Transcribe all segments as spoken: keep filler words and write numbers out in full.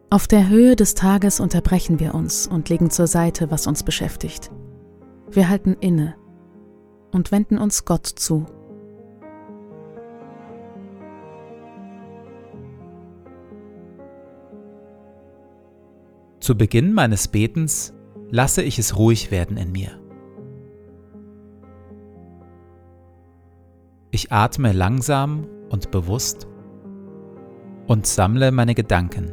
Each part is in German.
Auf der Höhe des Tages unterbrechen wir uns und legen zur Seite, was uns beschäftigt. Wir halten inne und wenden uns Gott zu. Zu Beginn meines Betens lasse ich es ruhig werden in mir. Ich atme langsam und bewusst und sammle meine Gedanken.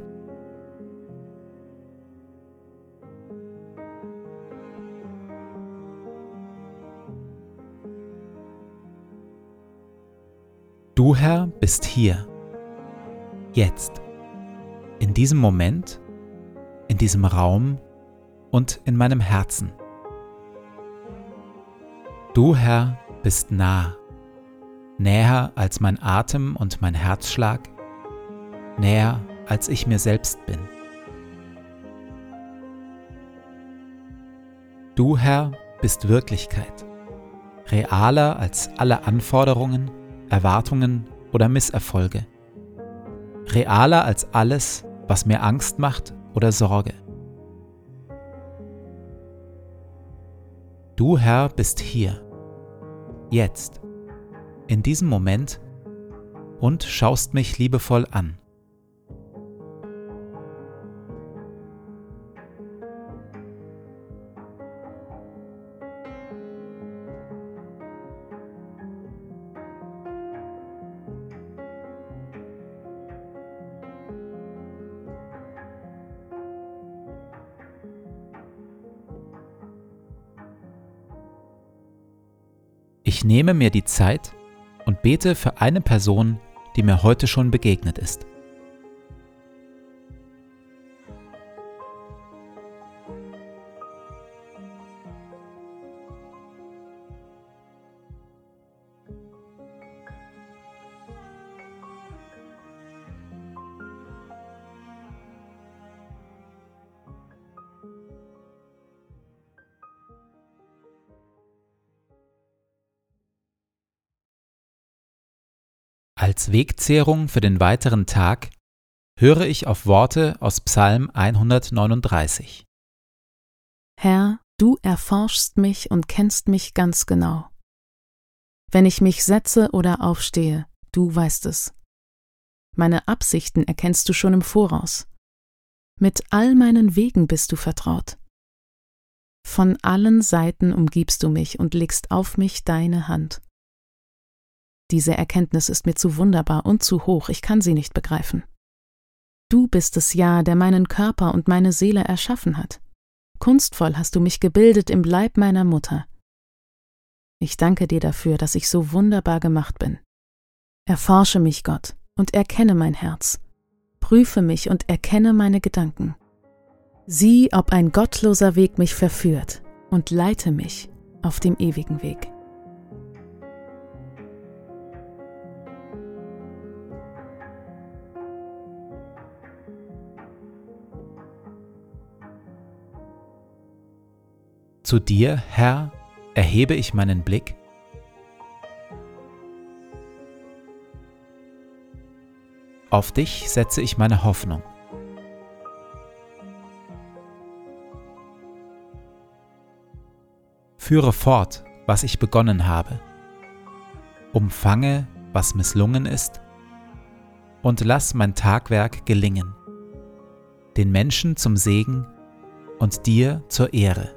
Du, Herr, bist hier, jetzt, in diesem Moment, in diesem Raum und in meinem Herzen. Du, Herr, bist nah, näher als mein Atem und mein Herzschlag, näher als ich mir selbst bin. Du, Herr, bist Wirklichkeit, realer als alle Anforderungen, Erwartungen oder Misserfolge, realer als alles, was mir Angst macht oder Sorge. Du, Herr, bist hier, jetzt, in diesem Moment und schaust mich liebevoll an. Ich nehme mir die Zeit und bete für eine Person, die mir heute schon begegnet ist. Als Wegzehrung für den weiteren Tag höre ich auf Worte aus Psalm hundertneununddreißig. Herr, du erforschst mich und kennst mich ganz genau. Wenn ich mich setze oder aufstehe, du weißt es. Meine Absichten erkennst du schon im Voraus. Mit all meinen Wegen bist du vertraut. Von allen Seiten umgibst du mich und legst auf mich deine Hand. Diese Erkenntnis ist mir zu wunderbar und zu hoch, ich kann sie nicht begreifen. Du bist es ja, der meinen Körper und meine Seele erschaffen hat. Kunstvoll hast du mich gebildet im Leib meiner Mutter. Ich danke dir dafür, dass ich so wunderbar gemacht bin. Erforsche mich, Gott, und erkenne mein Herz. Prüfe mich und erkenne meine Gedanken. Sieh, ob ein gottloser Weg mich verführt, und leite mich auf dem ewigen Weg. Zu dir, Herr, erhebe ich meinen Blick. Auf dich setze ich meine Hoffnung. Führe fort, was ich begonnen habe. Umfange, was misslungen ist, und lass mein Tagwerk gelingen, den Menschen zum Segen und dir zur Ehre.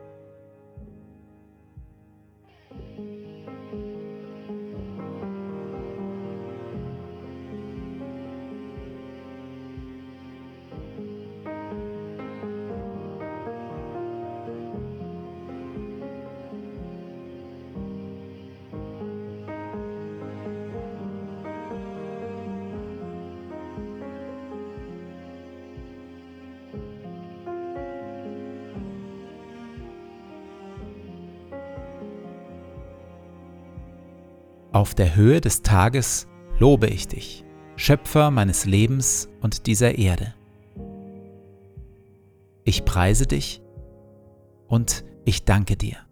Auf der Höhe des Tages lobe ich dich, Schöpfer meines Lebens und dieser Erde. Ich preise dich und ich danke dir.